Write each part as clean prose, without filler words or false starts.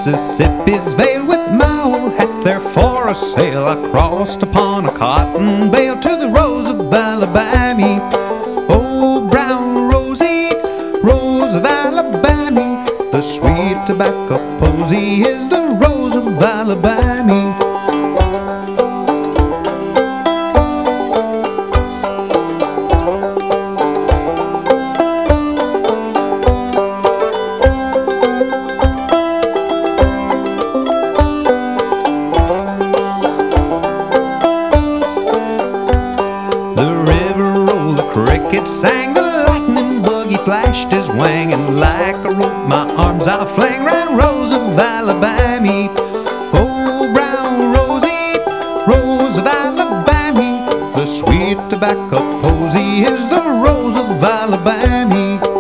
Mississippi's veiled with my old hat there for a sail. I crossed upon a cotton bale to the Rose of Alabama. Oh, brown Rosie, Rose of Alabama, the sweet tobacco posy is the Rose of Alabama. The river rolled, the cricket sang, the lightning buggy flashed his wing, and like a rope my arms I fling round Rose of Alabama. Oh, brown Rosie, Rose of Alabama, the sweet tobacco posy is the Rose of Alabama.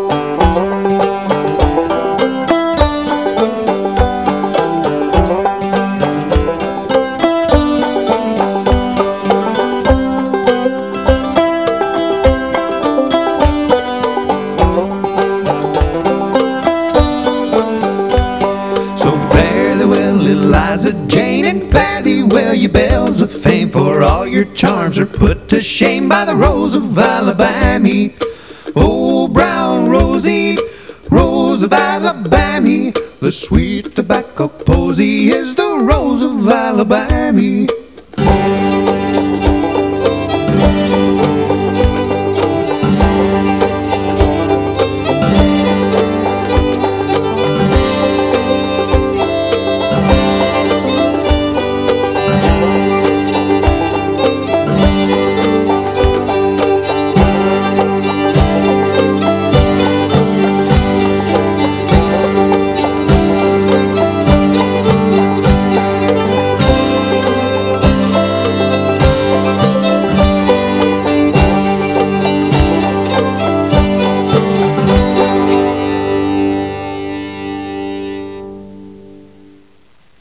Eliza Jane, and fare thee well, ye bells of fame, for all your charms are put to shame by the Rose of Alabama. Oh, brown Rosie, Rose of Alabama, the sweet tobacco posy is the Rose of Alabama.